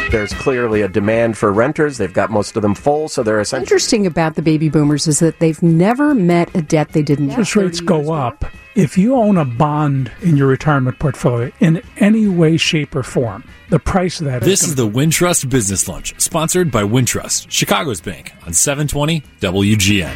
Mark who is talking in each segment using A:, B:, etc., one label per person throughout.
A: there's clearly a demand for renters. They've got most of them full, so they're essentially...
B: What's interesting about the baby boomers is that they've never met a debt they didn't have.
C: Interest rates go up. If you own a bond in your retirement portfolio in any way, shape, or form, the price of that
D: This is the Wintrust Business Lunch, sponsored by Wintrust, Chicago's bank, on 720 WGN.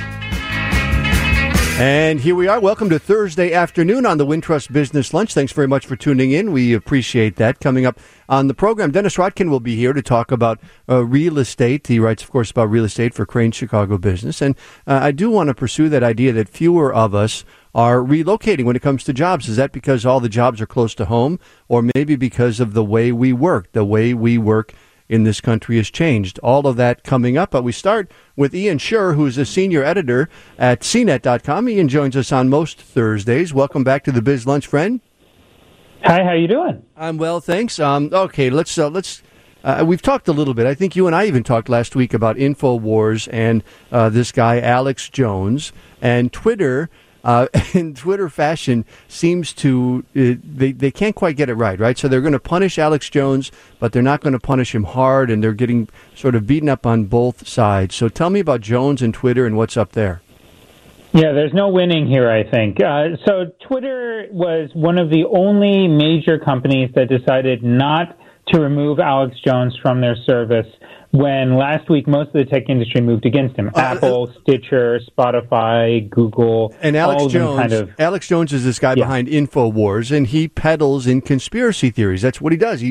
E: And here we are. Welcome to Thursday afternoon on the Wintrust Business Lunch. Thanks very much for tuning in. We appreciate that. Coming up on the program, Dennis Rodkin will be here to talk about real estate. He writes, of course, about real estate for Crain's Chicago Business. And I do want to pursue that idea that fewer of us are relocating when it comes to jobs. Is that because all the jobs are close to home, or maybe because of the way we work? The way we work in this country has changed. All of that coming up. But we start with Ian Sherr, who's a senior editor at CNET.com. Ian joins us on most Thursdays. Welcome back to the Biz Lunch, friend.
F: Hi, how you doing?
E: I'm well, thanks. Okay, let's. We've talked a little bit. I think you and I even talked last week about InfoWars and this guy Alex Jones, and Twitter. In Twitter fashion seems to, they can't quite get it right? So they're going to punish Alex Jones, but they're not going to punish him hard, and they're getting sort of beaten up on both sides. So tell me about Jones and Twitter and what's up there.
F: Yeah, there's no winning here, I think. So Twitter was one of the only major companies that decided not to remove Alex Jones from their service when last week most of the tech industry moved against him. Apple, Stitcher, Spotify, Google,
E: and
F: Alex Jones.
E: Alex Jones is this guy behind InfoWars, and he peddles in conspiracy theories. That's what he does.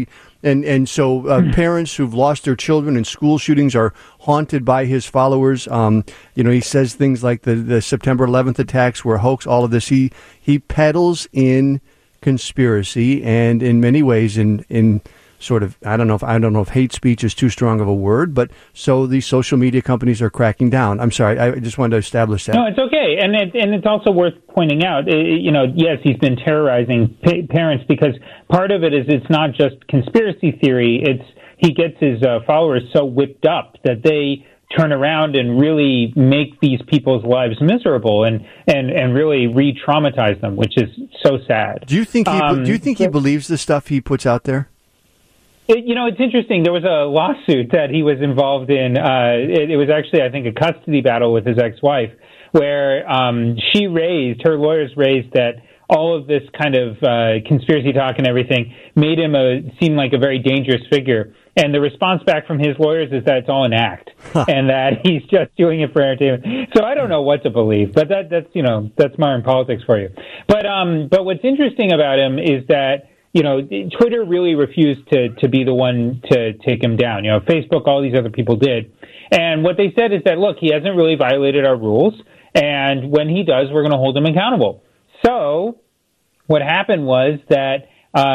E: So parents who've lost their children in school shootings are haunted by his followers. He says things like the September 11th attacks were a hoax. All of this, he peddles in conspiracy, and in many ways in sort of, I don't know if hate speech is too strong of a word, but so these social media companies are cracking down. I'm sorry, I just wanted to establish that.
F: No, it's okay, and it's also worth pointing out. Yes, he's been terrorizing parents because part of it is it's not just conspiracy theory. It's he gets his followers so whipped up that they turn around and really make these people's lives miserable and really re-traumatize them, which is so sad.
E: Do you think he believes the stuff he puts out there?
F: It's interesting. There was a lawsuit that he was involved in. It was actually, I think, a custody battle with his ex-wife, where her lawyers raised that all of this kind of conspiracy talk and everything made him seem like a very dangerous figure. And the response back from his lawyers is that it's all an act and that he's just doing it for entertainment. So I don't know what to believe, but that's modern politics for you. But what's interesting about him is that Twitter really refused to be the one to take him down. Facebook, all these other people did. And what they said is that, look, he hasn't really violated our rules, and when he does, we're going to hold him accountable. So what happened was that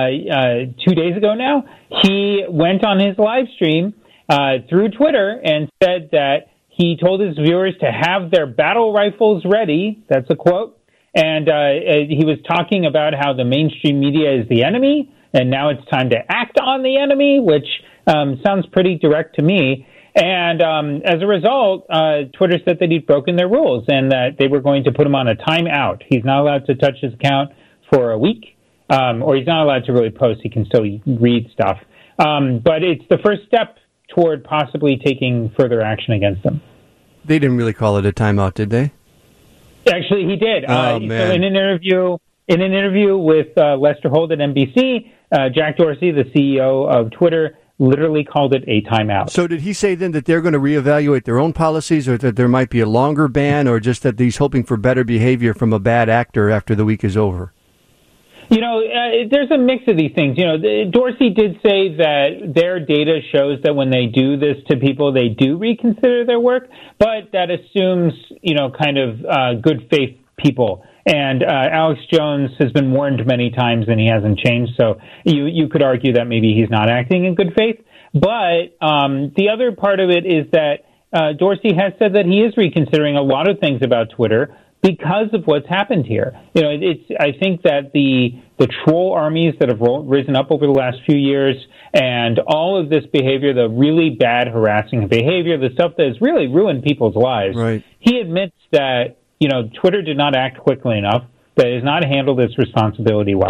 F: 2 days ago now, he went on his live stream through Twitter and said that he told his viewers to have their battle rifles ready. That's a quote. And he was talking about how the mainstream media is the enemy, and now it's time to act on the enemy, which sounds pretty direct to me. And as a result, Twitter said that he'd broken their rules and that they were going to put him on a timeout. He's not allowed to touch his account for a week, or he's not allowed to really post. He can still read stuff. But it's the first step toward possibly taking further action against him.
E: They didn't really call it a timeout, did they?
F: Actually, he did.
E: Oh, man.
F: So in an interview with Lester Holt at NBC, Jack Dorsey, the CEO of Twitter, literally called it a timeout.
E: So did he say then that they're going to reevaluate their own policies, or that there might be a longer ban, or just that he's hoping for better behavior from a bad actor after the week is over?
F: There's a mix of these things. Dorsey did say that their data shows that when they do this to people, they do reconsider their work, but that assumes, kind of good faith people. And Alex Jones has been warned many times and he hasn't changed, so you could argue that maybe he's not acting in good faith. But the other part of it is that Dorsey has said that he is reconsidering a lot of things about Twitter because of what's happened here. I think that the troll armies that have risen up over the last few years and all of this behavior, the really bad harassing behavior, the stuff that has really ruined people's lives.
E: Right.
F: He admits that, Twitter did not act quickly enough, that it has not handled its responsibility well,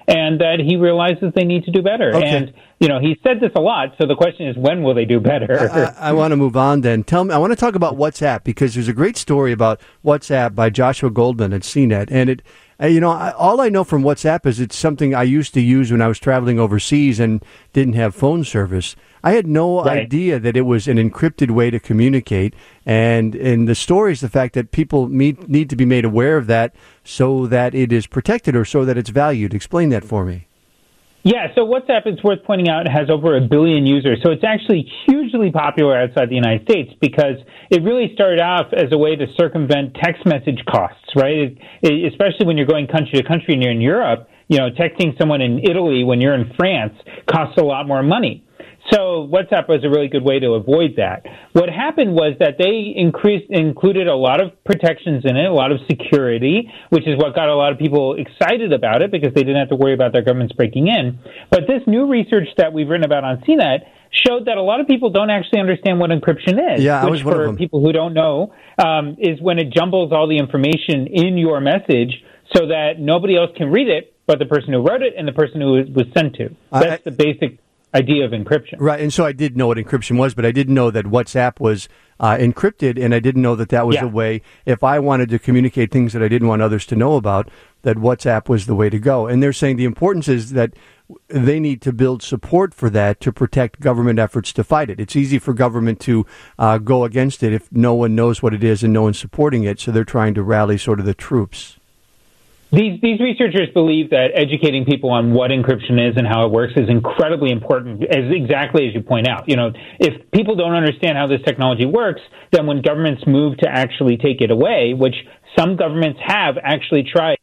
F: and that he realizes they need to do better.
E: Okay.
F: And, he said this a lot, so the question is, when will they do better?
E: I want to move on then. Tell me, I want to talk about WhatsApp, because there's a great story about WhatsApp by Joshua Goldman at CNET, and it, all I know from WhatsApp is it's something I used to use when I was traveling overseas and didn't have phone service. I had no idea that it was an encrypted way to communicate, and in the story is the fact that people need to be made aware of that so that it is protected or so that it's valued. Explain that for me.
F: Yeah, so WhatsApp, it's worth pointing out, has over 1 billion users. So it's actually hugely popular outside the United States because it really started off as a way to circumvent text message costs, right? Especially when you're going country to country and you're in Europe, texting someone in Italy when you're in France costs a lot more money. So WhatsApp was a really good way to avoid that. What happened was that they included a lot of protections in it, a lot of security, which is what got a lot of people excited about it because they didn't have to worry about their governments breaking in. But this new research that we've written about on CNET showed that a lot of people don't actually understand what encryption is.
E: Yeah,
F: which for people who don't know is when it jumbles all the information in your message so that nobody else can read it but the person who wrote it and the person who it was sent to. That's the basic idea of encryption.
E: Right, and so I did know what encryption was, but I didn't know that WhatsApp was encrypted, and I didn't know that was a way, if I wanted to communicate things that I didn't want others to know about, that WhatsApp was the way to go. And they're saying the importance is that they need to build support for that to protect government efforts to fight it. It's easy for government to go against it if no one knows what it is and no one's supporting it, so they're trying to rally sort of the troops.
F: These researchers believe that educating people on what encryption is and how it works is incredibly important, exactly as you point out. If people don't understand how this technology works, then when governments move to actually take it away, which some governments have actually tried.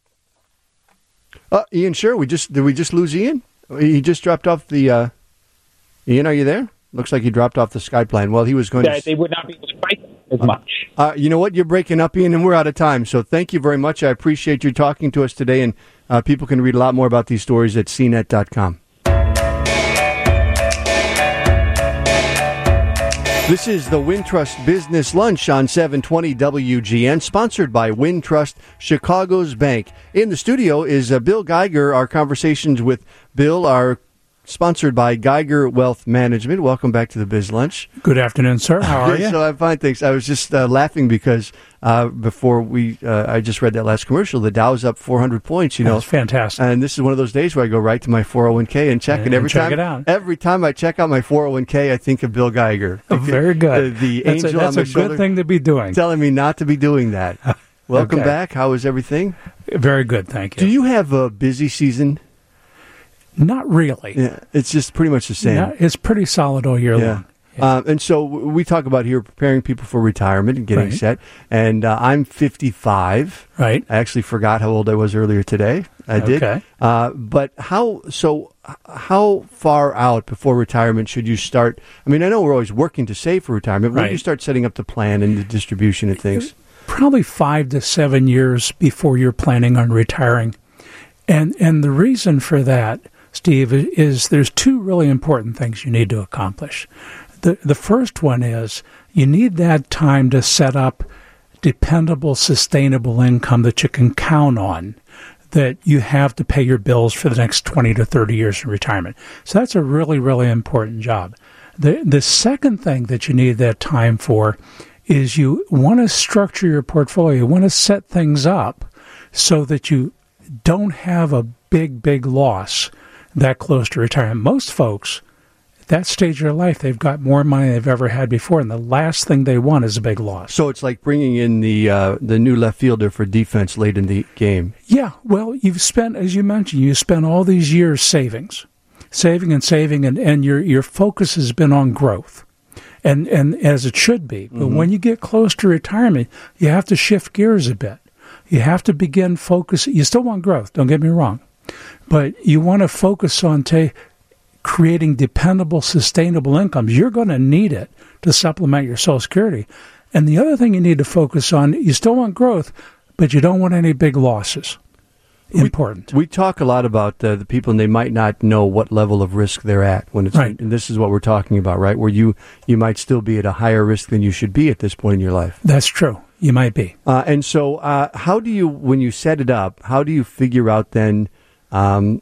E: Ian, sure. Did we just lose Ian? He just dropped off the. Ian, are you there? Looks like he dropped off the Skype Well, he was going
F: to. They would not be able to fight as much.
E: You know what? You're breaking up, Ian, and we're out of time. So thank you very much. I appreciate you talking to us today, and people can read a lot more about these stories at cnet.com. This is the Wintrust Business Lunch on 720 WGN, sponsored by Wintrust Chicago's Bank. In the studio is Bill Geiger. Our conversations with Bill are sponsored by Geiger Wealth Management. Welcome back to the Biz Lunch.
C: Good afternoon, sir. How are you?
E: So I'm fine, thanks. I was just laughing because before I just read that last commercial. The Dow's up 400 points.
C: That's fantastic.
E: And this is one of those days where I go right to my 401k and check it every time. Every time I check out my 401k, I think of Bill Geiger.
C: Very good.
E: The angel on my shoulder.
C: That's a good thing to be doing.
E: Telling me not to be doing that. Welcome back. How is everything?
C: Very good, thank you.
E: Do you have a busy season?
C: Not really.
E: Yeah, it's just pretty much the same.
C: Yeah, it's pretty solid all year long. Yeah.
E: And so we talk about here preparing people for retirement and getting set. And I'm 55.
C: Right.
E: I actually forgot how old I was earlier today. I did. But how far out before retirement should you start? I mean, I know we're always working to save for retirement. When do you start setting up the plan and the distribution of things?
C: Probably 5 to 7 years before you're planning on retiring. And the reason for that, Steve, is there's two really important things you need to accomplish. The first one is you need that time to set up dependable, sustainable income that you can count on, that you have to pay your bills for the next 20 to 30 years in retirement. So that's a really, really important job. The second thing that you need that time for is you want to structure your portfolio. You want to set things up so that you don't have a big loss that close to retirement. Most folks, at that stage of their life, they've got more money than they've ever had before, and the last thing they want is a big loss.
E: So it's like bringing in the new left fielder for defense late in the game.
C: Yeah, well, you've spent, as you mentioned, you spent all these years saving, and your focus has been on growth, and as it should be. But when you get close to retirement, you have to shift gears a bit. You have to begin focusing. You still want growth, don't get me wrong. But you want to focus on creating dependable, sustainable incomes. You're going to need it to supplement your Social Security. And the other thing you need to focus on, you still want growth, but you don't want any big losses. Important.
E: We talk a lot about the people, and they might not know what level of risk they're at when it's.
C: Right.
E: And this is what we're talking about, right? Where you might still be at a higher risk than you should be at this point in your life.
C: That's true. You might be.
E: And so how do you, when you set it up, how do you figure out then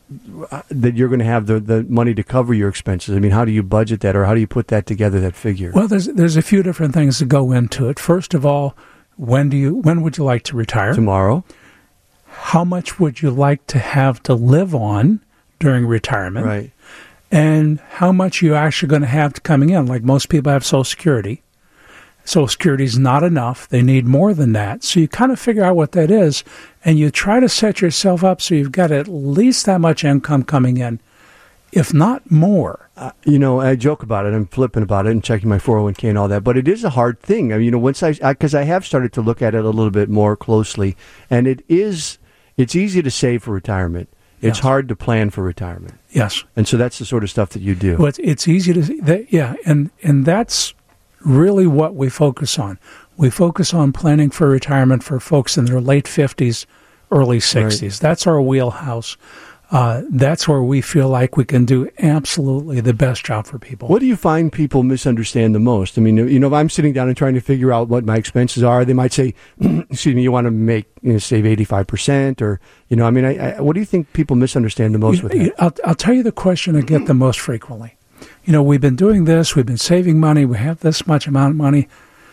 E: that you're going to have the money to cover your expenses? I mean, how do you budget that, or how do you put that together, that figure?
C: Well, there's a few different things that go into it. First of all, when would you like to retire?
E: Tomorrow.
C: How much would you like to have to live on during retirement?
E: Right.
C: And how much you actually going to have coming in. Like most people have Social Security. Social Security is not enough. They need more than that. So you kind of figure out what that is, and you try to set yourself up so you've got at least that much income coming in, if not more.
E: I joke about it. I'm flippant about it and checking my 401k and all that, but it is a hard thing. I mean, once because I have started to look at it a little bit more closely, and it's easy to save for retirement. It's hard to plan for retirement.
C: Yes.
E: And so that's the sort of stuff that you do.
C: Well, it's easy to, and that's really what we focus on. We focus on planning for retirement for folks in their late 50s, early 60s. Right. That's our wheelhouse. That's where we feel like we can do absolutely the best job for people.
E: What do you find people misunderstand the most? I mean, if I'm sitting down and trying to figure out what my expenses are, they might say, excuse me, you want to save 85%, or, what do you think people misunderstand the most with that?
C: I'll tell you the question I get the most frequently. We've been doing this, we've been saving money, we have this much amount of money,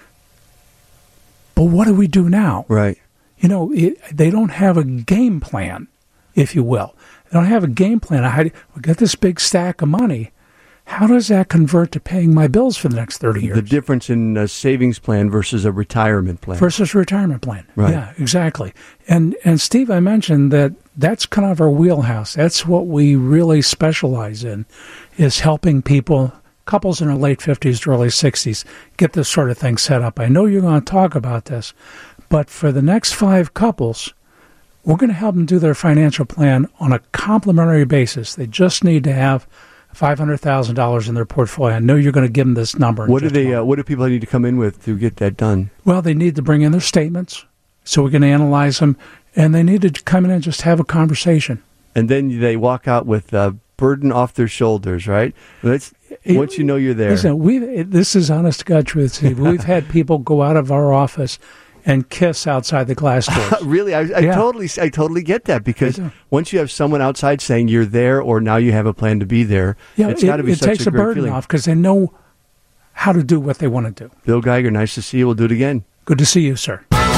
C: but what do we do now?
E: Right.
C: They don't have a game plan, if you will. They don't have a game plan. We got this big stack of money. How does that convert to paying my bills for the next 30 years?
E: The difference in a savings plan versus a retirement plan.
C: Versus a retirement plan.
E: Right.
C: Yeah, exactly. And Steve, I mentioned that's kind of our wheelhouse. That's what we really specialize in, is helping couples in their late 50s to early 60s, get this sort of thing set up. I know you're going to talk about this, but for the next 5 couples, we're going to help them do their financial plan on a complimentary basis. They just need to have $500,000 in their portfolio. I know you're going to give them this number.
E: What do people need to come in with to get that done?
C: Well, they need to bring in their statements, so we can analyze them, and they need to come in and just have a conversation.
E: And then they walk out with a burden off their shoulders, right? Once you know you're there.
C: Listen, this is honest to God truth, Steve. We've had people go out of our office and kiss outside the glass doors.
E: Really? I totally get that, because once you have someone outside saying you're there, or now you have a plan to be there, it's got to be such a great feeling. It takes a burden off,
C: because they know how to do what they want to do.
E: Bill Geiger, nice to see you. We'll do it again.
C: Good to see you, sir.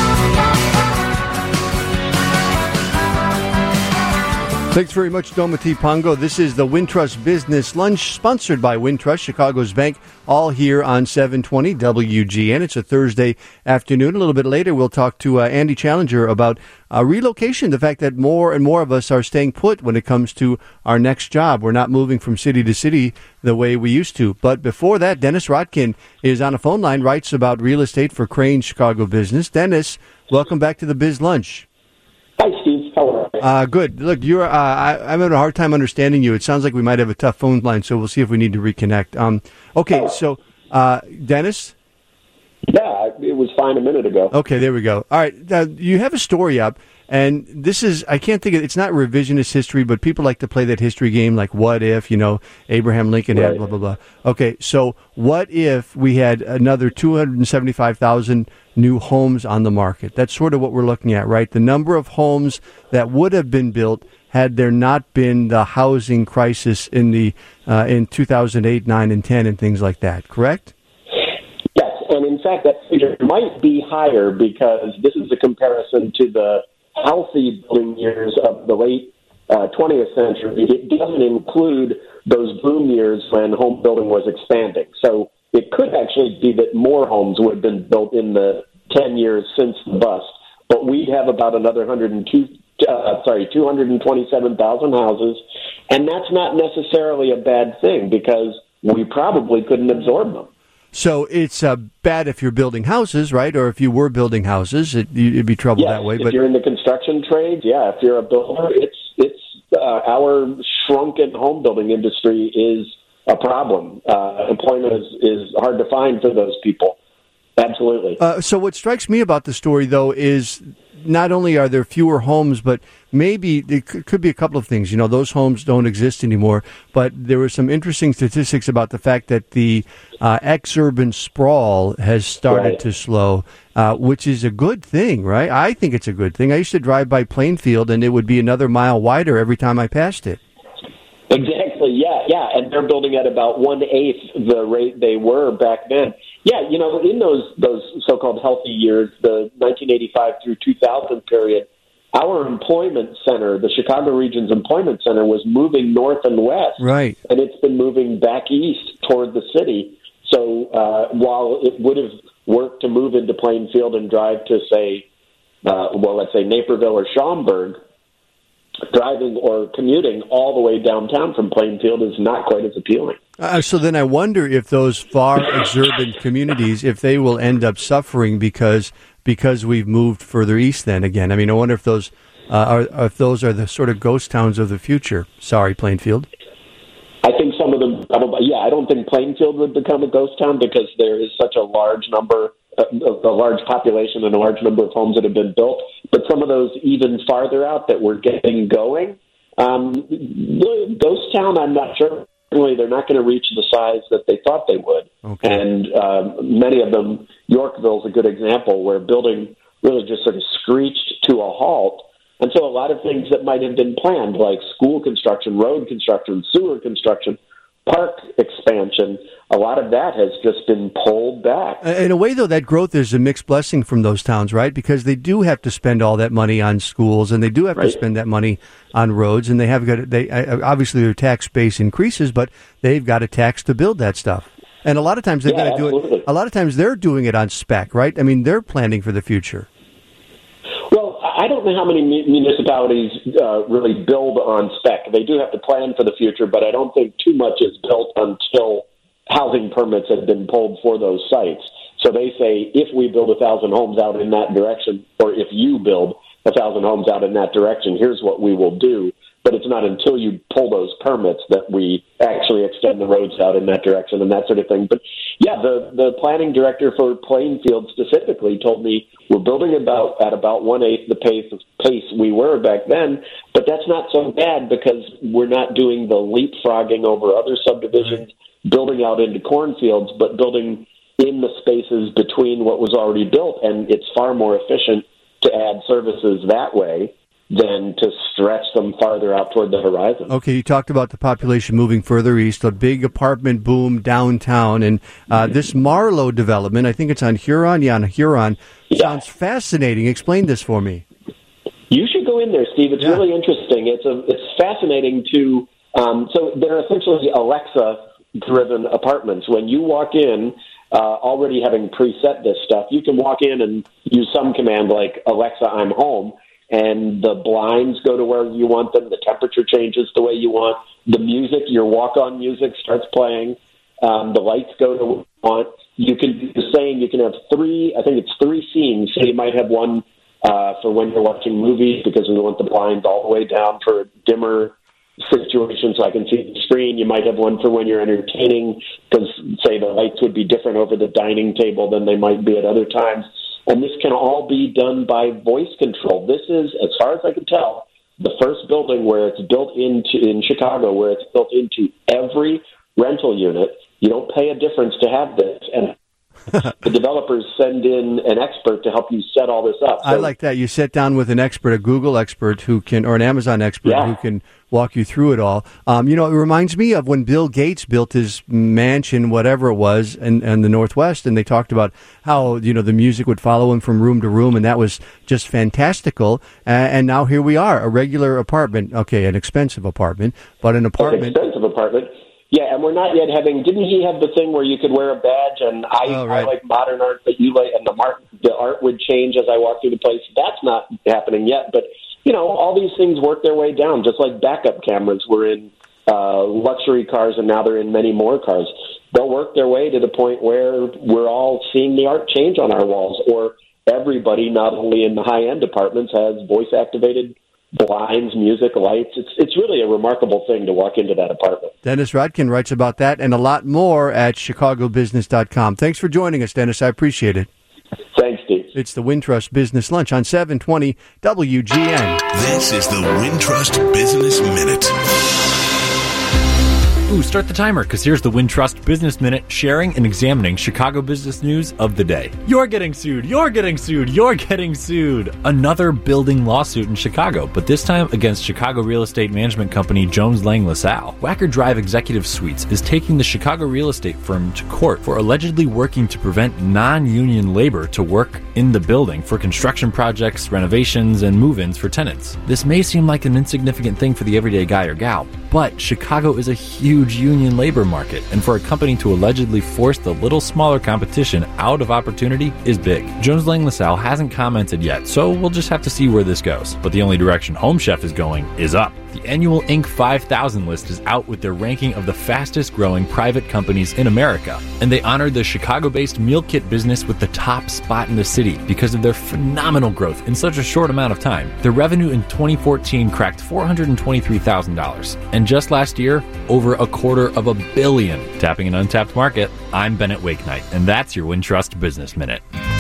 E: Thanks very much, Dometi Pongo. This is the Wintrust Business Lunch, sponsored by Wintrust, Chicago's bank, all here on 720 WGN. It's a Thursday afternoon. A little bit later, we'll talk to Andy Challenger about relocation, the fact that more and more of us are staying put when it comes to our next job. We're not moving from city to city the way we used to. But before that, Dennis Rotkin is on a phone line, writes about real estate for Crane Chicago Business. Dennis, welcome back to the Biz Lunch.
G: Hi, Steve. How are you?
E: Good. Look, I'm having a hard time understanding you. It sounds like we might have a tough phone line, so we'll see if we need to reconnect. Okay, so Dennis?
G: Yeah, it was fine a minute ago.
E: Okay, there we go. All right, you have a story up, and this is, I can't think of, it's not revisionist history, but people like to play that history game, like what if, Abraham Lincoln had blah, blah, blah. Okay, so what if we had another 275,000 new homes on the market? That's sort of what we're looking at, right? The number of homes that would have been built had there not been the housing crisis in 2008, 9, and 10 and things like that, correct?
G: Yes, and in fact, that figure might be higher, because this is a comparison to the healthy building years of the late 20th century. It doesn't include those boom years when home building was expanding. So it could actually be that more homes would have been built in the 10 years since the bust, but we'd have about another 227,000 houses, and that's not necessarily a bad thing, because we probably couldn't absorb them.
E: So it's bad if you're building houses, right? Or if you were building houses, it'd be trouble that way.
G: If you're in the construction trades, yeah. If you're a builder, it's our shrunken home building industry is a problem. Employment is hard to find for those people. Absolutely.
E: So what strikes me about the story, though, is not only are there fewer homes, but maybe it could be a couple of things. Those homes don't exist anymore, but there were some interesting statistics about the fact that the ex-urban sprawl has started to slow, which is a good thing, right? I think it's a good thing. I used to drive by Plainfield, and it would be another mile wider every time I passed it.
G: Exactly. Yeah, and they're building at about 1/8 the rate they were back then. Yeah, in those so-called healthy years, the 1985 through 2000 period, our employment center, the Chicago Region's employment center, was moving north and west,
E: right?
G: And it's been moving back east toward the city. So while it would have worked to move into Plainfield and drive to say, let's say Naperville or Schaumburg, driving or commuting all the way downtown from Plainfield is not quite as appealing.
E: So then I wonder if those far exurban communities, if they will end up suffering because we've moved further east then again. I mean, I wonder if those are the sort of ghost towns of the future. Sorry, Plainfield.
G: I think some of them probably, I don't think Plainfield would become a ghost town because there is such a large number, a large population and a large number of homes that have been built. But some of those even farther out that we're getting going, ghost town, I'm not sure. Really, they're not going to reach the size that they thought they would. Okay. And many of them, Yorkville's a good example, where building really just sort of screeched to a halt. And so a lot of things that might have been planned, like school construction, road construction, sewer construction, park expansion, a lot of that has just been pulled back.
E: In a way, though, that growth is a mixed blessing from those towns, right? Because they do have to spend all that money on schools, and they do have to spend that money on roads, and obviously their tax base increases, but they've got a tax to build that stuff. And a lot of times they've got to do it. A lot of times they're doing it on spec, right? I mean, they're planning for the future.
G: Well, I don't know how many municipalities really build on spec. They do have to plan for the future, but I don't think too much is built until housing permits have been pulled for those sites. So they say, if we build 1,000 homes out in that direction, or if you build 1,000 homes out in that direction, here's what we will do. But it's not until you pull those permits that we actually extend the roads out in that direction and that sort of thing. But yeah, the planning director for Plainfield specifically told me we're building at about 1/8 the pace we were back then, but that's not so bad because we're not doing the leapfrogging over other subdivisions, building out into cornfields, but building in the spaces between what was already built, and it's far more efficient to add services that way than to stretch them farther out toward the horizon.
E: Okay, you talked about the population moving further east, a big apartment boom downtown, and this Marlowe development, I think it's on Huron. Yeah, on Huron. Sounds fascinating. Explain this for me.
G: You should go in there, Steve. It's really interesting. It's fascinating to. So they're essentially Alexa-driven apartments. When you walk in, already having preset this stuff, you can walk in and use some command like Alexa, I'm home. And the blinds go to where you want them. The temperature changes the way you want. The music, your walk-on music starts playing. The lights go to where you want. You can do the same. You can have three scenes. So you might have one for when you're watching movies because we want the blinds all the way down for a dimmer situation so I can see the screen. You might have one for when you're entertaining because, say, the lights would be different over the dining table than they might be at other times. And this can all be done by voice control. This is, as far as I can tell, the first building where it's built into in Chicago, where it's built into every rental unit. You don't pay a difference to have this. And the developers send in an expert to help you set all this up. So,
E: I like that. You sit down with an expert, a Google expert or an Amazon expert who can walk you through it all. It reminds me of when Bill Gates built his mansion, whatever it was, in the Northwest, and they talked about how, the music would follow him from room to room, and that was just fantastical. And now here we are, a regular apartment. Okay, an expensive apartment, but an apartment.
G: An expensive apartment. Yeah, and we're not yet having. Didn't he have the thing where you could wear a badge? And I like modern art, but you like, and the art would change as I walk through the place. That's not happening yet, but all these things work their way down, just like backup cameras were in luxury cars, and now they're in many more cars. They'll work their way to the point where we're all seeing the art change on our walls, or everybody, not only in the high-end apartments, has voice-activated blinds, music, lights. It's really a remarkable thing to walk into that apartment.
E: Dennis Rodkin writes about that and a lot more at chicagobusiness.com. Thanks for joining us, Dennis. I appreciate it.
G: Thanks, Steve.
E: It's the Wintrust Business Lunch on 720 WGN.
H: This is the Wintrust Business Minute.
D: Ooh, start the timer, because here's the Wintrust Business Minute, sharing and examining Chicago business news of the day. You're getting sued, you're getting sued, you're getting sued. Another building lawsuit in Chicago, but this time against Chicago real estate management company Jones Lang LaSalle. Wacker Drive Executive Suites is taking the Chicago real estate firm to court for allegedly working to prevent non-union labor to work in the building for construction projects, renovations, and move-ins for tenants. This may seem like an insignificant thing for the everyday guy or gal, but Chicago is a huge union labor market, and for a company to allegedly force the little smaller competition out of opportunity is big. Jones Lang LaSalle hasn't commented yet, so we'll just have to see where this goes. But the only direction Home Chef is going is up. The annual Inc. 5000 list is out with their ranking of the fastest growing private companies in America, and they honored the Chicago-based meal kit business with the top spot in the city because of their phenomenal growth in such a short amount of time. Their revenue in 2014 cracked $423,000, and just last year, over $250 million. Tapping an untapped market, I'm Bennett Wakenight, and that's your Wintrust Business Minute.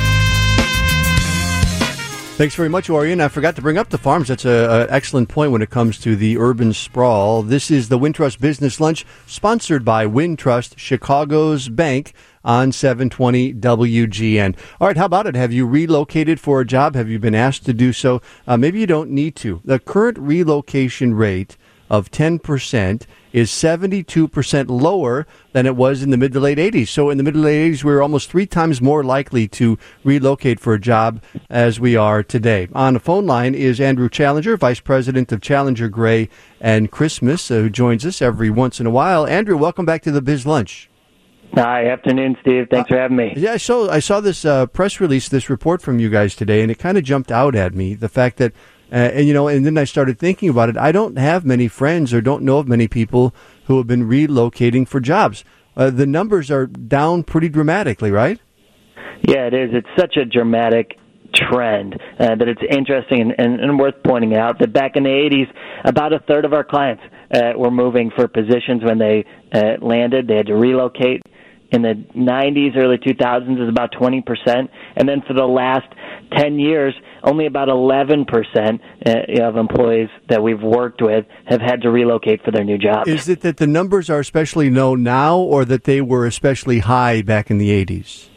E: Thanks very much, Orion. I forgot to bring up the farms. That's an excellent point when it comes to the urban sprawl. This is the Wintrust Business Lunch, sponsored by Wintrust, Chicago's bank, on 720 WGN. All right, how about it? Have you relocated for a job? Have you been asked to do so? Maybe you don't need to. The current relocation rate of 10% is 72% lower than it was in the mid to late 80s. So in the mid to late 80s, we were almost 3 times more likely to relocate for a job as we are today. On the phone line is Andrew Challenger, Vice President of Challenger Gray and Christmas, who joins us every once in a while. Andrew, welcome back to the Biz Lunch.
H: Hi, afternoon, Steve. Thanks for having me.
E: Yeah, I saw this press release, this report from you guys today, and it kind of jumped out at me, the fact that and then I started thinking about it. I don't have many friends or don't know of many people who have been relocating for jobs. The numbers are down pretty dramatically, right?
H: Yeah, it is. It's such a dramatic trend that it's interesting and worth pointing out that back in the 80s, about a third of our clients were moving for positions when they landed. They had to relocate. In the 90s, early 2000s, it was about 20%. And then for the last 10 years, only about 11% of employees that we've worked with have had to relocate for their new jobs.
E: Is it that the numbers are especially low now, or that they were especially high back in the 80s?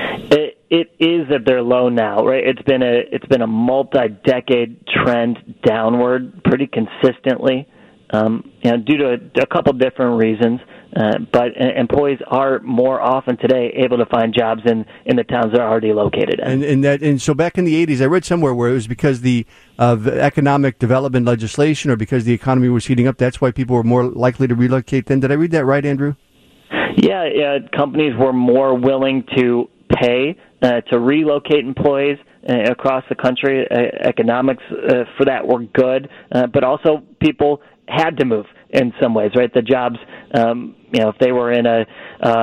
H: It is that they're low now, right? It's been a multi-decade trend downward pretty consistently, due to a couple different reasons. But employees are more often today able to find jobs in the towns they're already located in.
E: And so back in the 80s, I read somewhere where it was because of economic development legislation or because the economy was heating up. That's why people were more likely to relocate then. Did I read that right, Andrew?
H: Yeah. Companies were more willing to pay to relocate employees across the country. Economics for that were good, but also people had to move in some ways, right? The jobs, if they were in a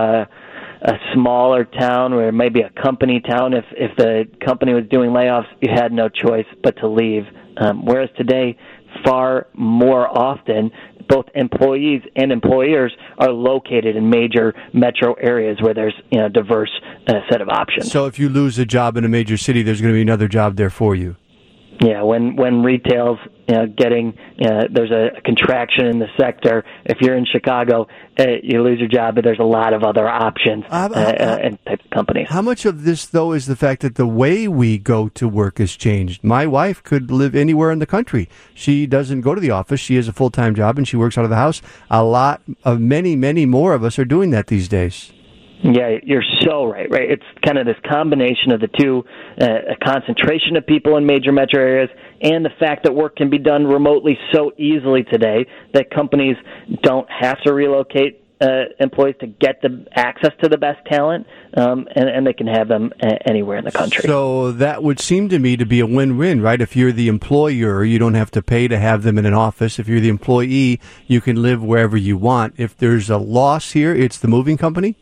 H: smaller town or maybe a company town, if the company was doing layoffs, you had no choice but to leave. Whereas today, far more often, both employees and employers are located in major metro areas where there's a diverse set of options.
E: So if you lose a job in a major city, there's going to be another job there for you.
H: Yeah, when retail's there's a contraction in the sector. If you're in Chicago, you lose your job, but there's a lot of other options and types of companies.
E: How much of this, though, is the fact that the way we go to work has changed? My wife could live anywhere in the country. She doesn't go to the office. She has a full-time job, and she works out of the house. Many, many more of us are doing that these days.
H: Yeah, you're so right. It's kind of this combination of the two, a concentration of people in major metro areas and the fact that work can be done remotely so easily today that companies don't have to relocate employees to get the access to the best talent, and they can have them anywhere in the country.
E: So that would seem to me to be a win-win, right? If you're the employer, you don't have to pay to have them in an office. If you're the employee, you can live wherever you want. If there's a loss here, it's the moving company?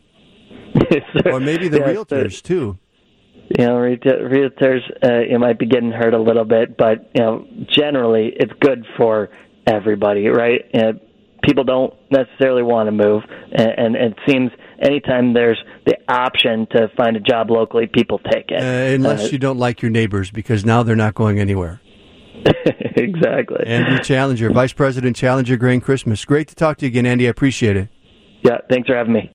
E: Or maybe the realtors, too.
H: Realtors, you might be getting hurt a little bit, but, generally it's good for everybody, right? People don't necessarily want to move, and it seems anytime there's the option to find a job locally, people take it.
E: Unless you don't like your neighbors, because now they're not going anywhere.
H: Exactly.
E: Andrew Challenger, Vice President, Challenger Gray and Christmas. Great to talk to you again, Andy. I appreciate it.
H: Yeah, thanks for having me.